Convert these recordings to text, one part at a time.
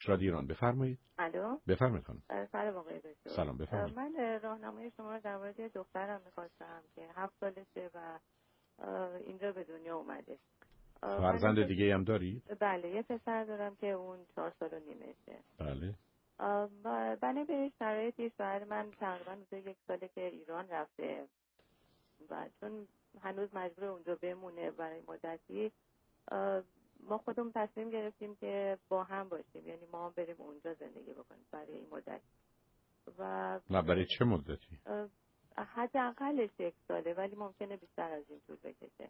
رادیو ایران. بفرمایید. الو. بفرمایید خانم. سلام آقای دکتر. سلام، بفرمایید. من راهنمای شما رو در مورد دخترم می‌خواستم که 7 سالشه و اینجا به دنیا اومده. فرزند دیگه هم دارید؟ بله، یه پسر دارم که اون 4 سال و نیمشه. بله. بنابراین به شرایطی شوهر من تقریبا حدود 1 ساله که ایران رفته و چون هنوز مجبور اونجا بمونه برای مدتی، ما خودمون تصمیم گرفتیم که با هم باشیم، یعنی ما هم بریم اونجا زندگی بکنیم برای این مدت. و نه برای چه مدتی؟ حداقلش 1 ساله، ولی ممکنه بیشتر از این طول بکشه.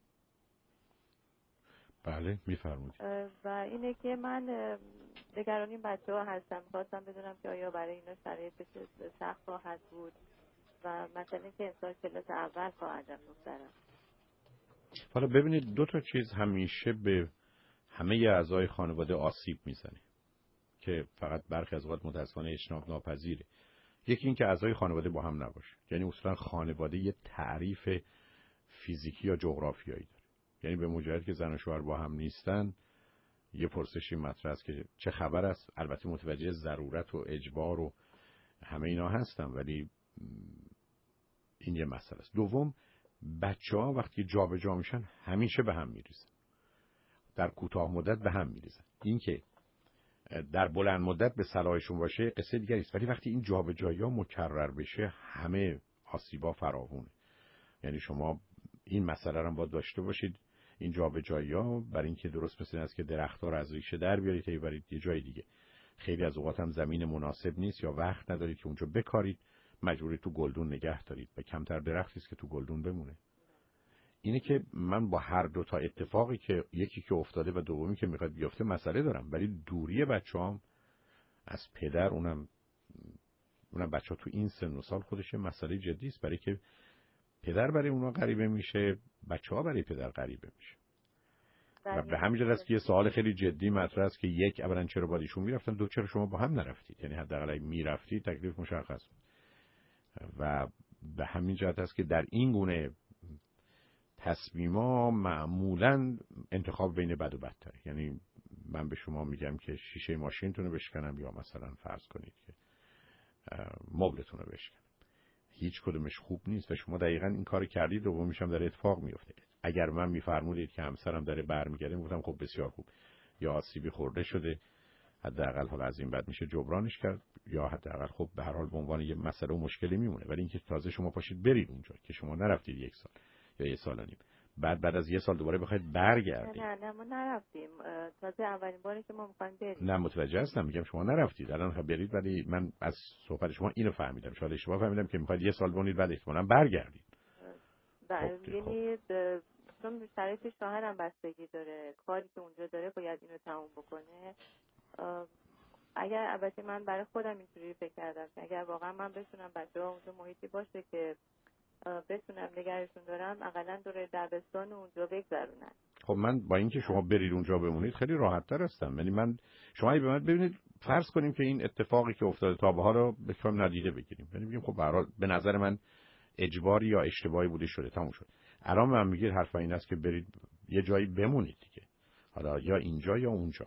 بله میفرمایید. و اینه که من نگران این بچه‌ها هستم، خواستم بدونم که آیا برای اینا شرایطش سخت خواهد بود و مثلا که امسال کلاس اول خواهد رفت دخترم. حالا ببینید 2 تا چیز همیشه به همه اعضای خانواده آسیب میزنه که فقط برخی از اوقات متأسفانه اجتناب ناپذیره. یکی این که اعضای خانواده با هم نباشه، یعنی اصولا خانواده یه تعریف فیزیکی یا جغرافیایی داره، یعنی به مجرد که زن و شوهر با هم نیستن یه پرسشی مطرح است که چه خبر است. البته متوجه ضرورت و اجبار و همه اینا هستن، ولی این یه مسئله است. دوم، بچه‌ها وقتی جابجا میشن همیشه به هم میریزن، در کوتاه مدت به هم میریزن. این که در بلند مدت به صلاحشون باشه قصه دیگری است، ولی وقتی این جابجایی‌ها مکرر بشه همه آسیبا فراوونه. یعنی شما این مسئله رو باید داشته باشید، این جابجایی‌ها برای اینکه درست مثل این است که درخت‌ها رو از ریشه در بیارید تا ببرید یه جای دیگه. خیلی از اوقات هم زمین مناسب نیست یا وقت ندارید که اونجا بکارید، مجبوری تو گلدون نگه دارید و کمتر درختی است که تو گلدون بمونه. اینه که من با هر 2 تا اتفاقی که یکی که افتاده و دومی که میخواد بیفته مسئله دارم، ولی دوری بچه‌هام از پدر، اونم بچه‌ها تو این سن و سال خودش مسئله جدی است، برای که پدر برای اونا غریبه میشه، بچه‌ها برای پدر غریبه میشه. و به همین جهت است که یه سوال خیلی جدی مطرح است که یک، اولا چرا باید ایشون میرفتن، دو، چرا شما با هم نرفتید؟ یعنی حداقل اگه میرفتید تکلیف مشخص بود. و به همین جهت است که در این گونه تصمیما معمولاً انتخاب بین بد و بدتره. یعنی من به شما میگم که شیشه ماشینتون رو بشکنم یا مثلا فرض کنید که مبلتون رو بشکنم، هیچ کدومش خوب نیست و شما دقیقاً این کار کردید، دومیش هم داره اتفاق میفته. اگر من میفرمودید که همسرم داره برمیگرده، میگفتم خب بسیار خوب، یا آسیبی خورده شده، حداقل حالا از این بعد میشه جبرانش کرد، یا حداقل خب به هر حال به عنوان یه مسئله و مشکلی میمونه. ولی اینکه تازه شما پاشید برید اونجا که شما نرفتید 1 سال یا 1 سال و نیم، بعد از 1 سال دوباره بخواید برگردید. نه ما نرفتیم، تازه اولین باری که ما می‌خوایم بریم. نه متوجه هستم، میگم شما نرفتید، الان خب برید، ولی من از صحبت شما اینو فهمیدم، شاید اشتباه فهمیدم که میخواید 1 سال بمونید بعد احتمالاً برگردید. یعنی چون شرایط شوهرم بستگی داره، کاری که اونجا داره باید اینو تموم بکنه. اگر البته من برای خودم اینجوری فکر کردم که اگر واقعا من بتونم بچه‌ها اونجا محیطی باشه که بتونم نگهشون دارم، حداقل دوره دبستان اونجا بگذرونن. خب من با اینکه شما برید اونجا بمونید خیلی راحت‌تر هستم. یعنی شما به من ببینید، فرض کنیم که این اتفاقی که افتاده تا به حالا بخوایم ندیده بگیریم، یعنی بگیم خب به نظر من اجباری یا اشتباهی بوده شده، تموم شد. الان من میگید حرف این است که برید یه جایی بمونید دیگه، حالا یا اینجا یا اونجا،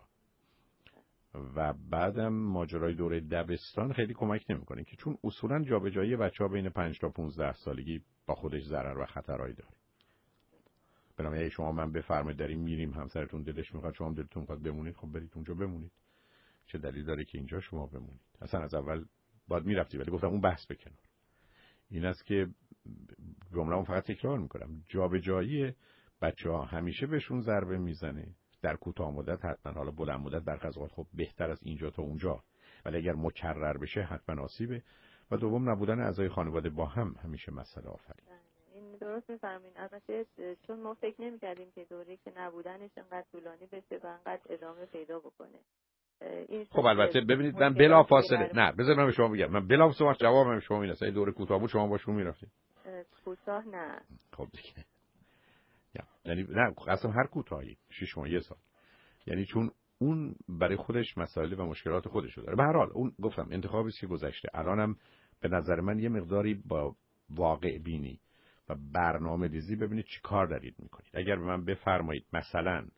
و بعدم ماجرای دوره دبستان خیلی کمک نمیکنه که چون اصولا جابجایی بچه‌ها بین 5 تا 15 سالگی با خودش ضرر و خطرایی داره. بنابراین شما من بفرمایید داریم میریم، همسرتون دلش میخواد، شما هم دلتون میخواد بمونید، خب برید اونجا بمونید. چه دلیل داره که اینجا شما بمونید؟ اصلا از اول باید میرفتی. ولی گفتم اون بحث بکنار. این است که جمله‌مو فقط تکرار میکنم، جابجایی بچه‌ها همیشه بهشون ضربه میزنه، در کوتاه مدت حتما، حالا بلند مدت برخی از اوقات خب بهتر از اینجا تا اونجا، ولی اگر مکرر بشه حتما آسیبه. و دوم، نبودن اعضای خانواده با هم همیشه مسئله آفرین. این درست می‌فرمایید. البته چون ما فکر نمی‌کردیم که دوره که نبودنش انقدر طولانی بشه و انقدر ادامه پیدا بکنه. خب البته ببینید، من بلافاصله نه بذار من به شما بگم، من بلافاصله جوابم شما اینه، اگه دوره کوتاه بود شما باشون میرفتید. کوتاه نه. خب دیگه یعنی نه اصلا هر کوتاهی 6 ماه 1 سال، یعنی چون اون برای خودش مسائل و مشکلات خودش داره. به هر حال اون گفتم انتخابی که گذشته، الانم به نظر من یه مقداری با واقع بینی و برنامه ریزی ببینید چی کار دارید میکنید. اگر به من بفرمایید مثلا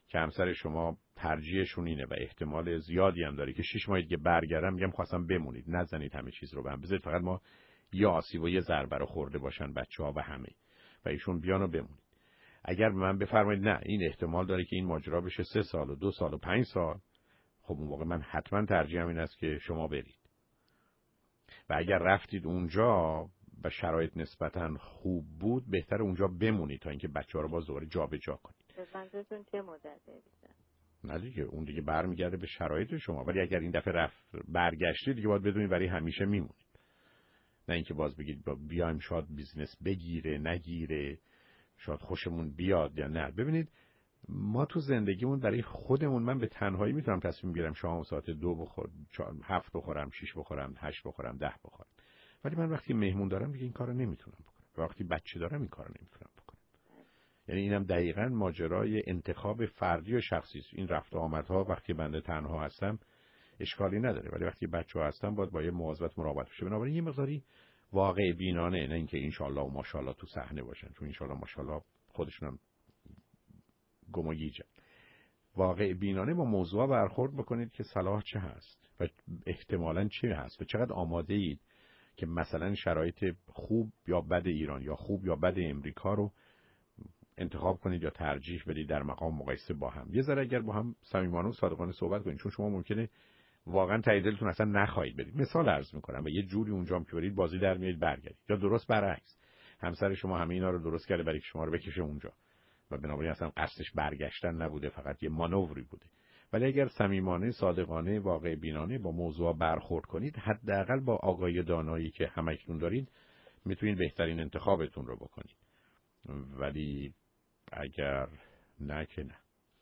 که همسر شما ترجیحشون اینه و احتمال زیادی هم داره که 6 ماه دیگه برگردم، میگم خواستم بمونید، نزنید همه چیز رو به هم، بذارید فقط ما یه آسیب و یه ضربه رو خورده باشن بچه‌ها و همه و ایشون بیان و بمونید. اگر به من بفرمایید نه این احتمال داره که این ماجرا بشه 3 سال و 2 سال و 5 سال، خب اون موقع من حتما ترجیحم این است که شما برید. و اگر رفتید اونجا و شرایط نسبتاً خوب بود، بهتر اونجا بمونید تا اینکه بچه‌ها رو باز دوباره جابجا کنید. منظورتون چه مدته بیشتر؟ نه دیگه اون دیگه برمیگرده به شرایط شما، ولی اگر این دفعه برگشتید دیگه باید بدونید برای همیشه میمونید. نه اینکه باز بگید بیایم شاید بیزنس بگیره نگیره، شاید خوشمون بیاد یا نه. ببینید ما تو زندگیمون برای خودمون، من به تنهایی میتونم تصمیم بگیرم شام ساعت 2 بخورم، 7 بخورم، 6 بخورم، 8 بخورم، 10 بخورم. ولی من وقتی مهمون دارم دیگه این کارو نمیتونم بکنم. وقتی بچه دارم این کارو نمیتونم بکنم. یعنی اینم دقیقاً ماجرای انتخاب فردی و شخصی است. این رفت و آمدها وقتی بنده تنها هستم اشکالی نداره، ولی وقتی بچه‌ها هستن باید با یه مواظبت مراقبت بشه. بنابراین یه مقداری واقع بینانه، نه اینکه انشالله و ماشاءالله تو صحنه باشن، چون انشالله ماشاءالله خودشون گم و گیجن. واقع بینانه با موضوع برخورد بکنید که صلاح چه هست و احتمالاً چه هست و چقدر آماده اید که مثلا شرایط خوب یا بد ایران یا خوب یا بد امریکا رو انتخاب کنید یا ترجیح بدید در مقام مقایسه با هم. یه ذره اگر با هم صمیمانه و صادقانه صحبت کنید، چون شما ممکنه واقعا ته دلتون اصلا نخواهید برید. مثال عرض میکنم و یه جوری اونجا که برید بازی در میارید برگردید، یا درست برعکس همسر شما همه اینا رو درست کرده برای که شما رو بکشه اونجا و بنابراین اصلا قصدش برگشتن نبوده، فقط یه مانوری بوده. ولی اگر صمیمانه، صادقانه، واقع بینانه با موضوع برخورد کنید، حداقل با آگاهی دانایی که همکنون دارید میتونید بهترین انتخابتون رو بکنید. ولی اگر نه که نه.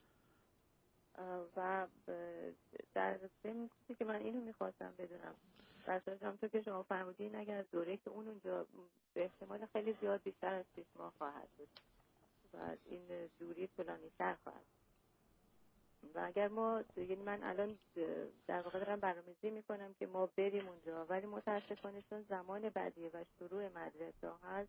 و در ضمن که من اینو میخواستم بدونم، راستش همونطور که شما فرمودین اگر دوره که اونجا به احتمال خیلی زیاد بیشتر از 6 ماه خواهد بود و این دوری طولانی‌تر خواهد. و اگر ما، یعنی من الان در واقع دارم برنامه‌ریزی میکنم که ما بریم اونجا، ولی متاسفانه چون زمان بعدی و شروع مدرسه هست،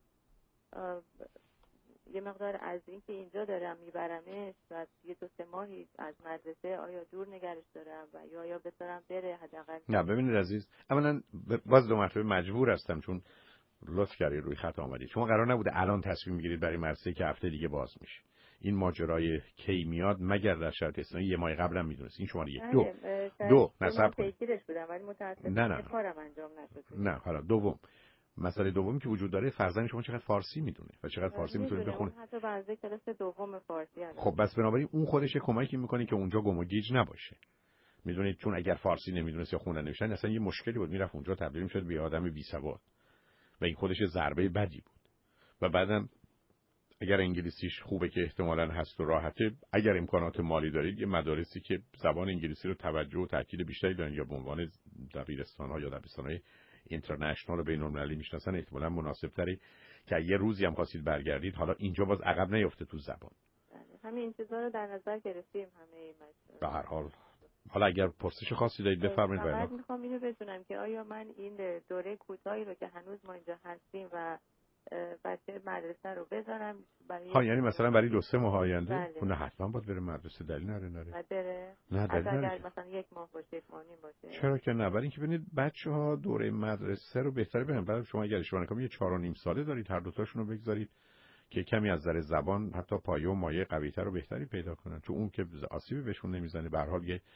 یه مقدار از این که اینجا دارم میبرمش و یه 2-3 ماهی از مدرسه آیا دور نگرش دارم و یا بذارم بره حداقل. نه ببینید عزیز، اولا باز 2 مرتبه مجبور هستم چون لطف کردید روی خط آمدید. شما قرار نبوده الان تصمیم بگیرید برای مدرسه که هفته دیگه باز میشه. این ماجرای کی میاد مگر در شرط استثنایی یه ماه قبلم میدونست. این شماره 1. دو نصب پیگیرش بودم ولی متاسفانه کارم انجام نشد. نه حالا دوم، مسئله دومی که وجود داره، فرزند شما چقدر فارسی میدونه و چقدر فارسی میتونه بخونه. حتی بعضی کلاس دوم فارسی هست. خب بس بنابراین اون خودش کمکی میکنه که اونجا گم و گیج نباشه. میدونید چون اگر فارسی نمیدونست یا خوندن نوشتن اصلا یه مشکلی بود، میرفت اونجا تبدیل میشد به آدم بی‌سواد و این خودش ضربه بدی بود. و بعدم اگر انگلیسیش خوبه که احتمالاً هست و راحته، اگر امکانات مالی دارید یه مدارسی که زبان انگلیسی رو توجه و تاکید بیشتری دارن یا به عنوان دبیرستان‌ها یا دبیرستان‌های اینترنشنال و بین‌المللی میشناسن، احتمالاً مناسب‌تره که یه روزی هم خواستید برگردید حالا اینجا باز عقب نیفته تو زبان. همین چیزا رو در نظر گرفتیم همه این مسائل. به هر حال حالا اگر پرسش خاصی دارید بفرمایید. فقط میخوام اینو بدونم که آیا من این دوره کوتاهی رو که هنوز ما اینجا هستیم و بچه مدرسه رو بذارم برای یعنی مثلا برای 2-3 ماه آینده؟ بله. نه حتما باید بره مدرسه، دلیل نره. بره؟ نه دلیل نره. اگر مثلا 1 ماه باشه، 1 ماه نیم باشه. چرا که نه؟ برای اینکه ببینید بچه‌ها دوره مدرسه رو بهتره برن. بعد شما اگر اشتباه نکنم یه 4.5 ساله دارید، هر دوتاشون رو بگذارید که کمی از نظر زبان حتی پایه و مایه قوی‌تر و بهتری پیدا کنن، چون اون که آسیبی بهشون نمیزنه. به هر حال یه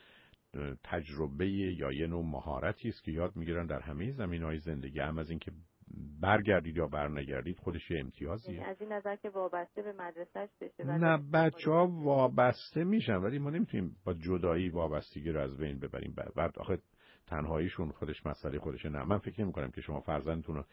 تجربه یا یه نوع مهارتی است که یاد میگیرن در همه زمینه‌های زندگی. هم از اینکه برگردید یا برنگردید خودش امتیازیه. یعنی از این نظر که وابسته به مدرسه‌اش بشه. نه بچه‌ها وابسته میشن ولی ما نمیتونیم با جدایی وابستگی رو از بین ببریم. بعد آخه تنهاییشون خودش مسئله خودشه. نه من فکر نمی‌کنم که شما فرزندتون رو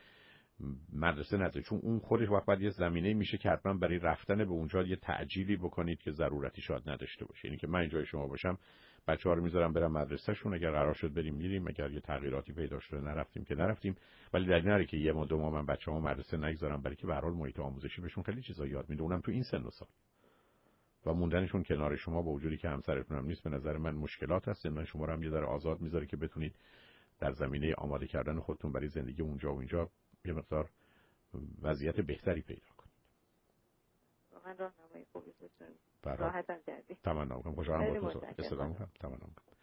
مدرسه نذارید، چون اون خودش وقت یه زمینه میشه که حتما برای رفتن به اونجا یه تعجیلی بکنید که ضرورتی شاید نداشته باشه. یعنی که من اینجای شما باشم بچه‌ها رو میذارم برم مدرسه‌شون، اگر قرار شد بریم میریم، اگر یه تغییراتی پیدا شده نرفتیم که نرفتیم، ولی دلیل نره که 1 ماه 2 ماه من بچه‌هامو مدرسه نگذارم، برای که به هر حال محیط آموزشی بهشون خیلی چیزا یاد میده، اونم تو این سن و سال. و موندنشون کنار شما با وجودی که همسرتون هم نیست به نظر من مشکلات هست. من شما رو هم یه ذره آزاد میذاره که بتونید در زمینه آماده کردن خودتون برای زندگی اونجا و اینجا یه مقدار وضعیت بهتری پیدا کنید. واقعا راهنمایی خوبی بود. برای راحتم کردی. تمام کنم. خوشحالم خیلی باهاتون متشکرم. استفاده کنم. تمام.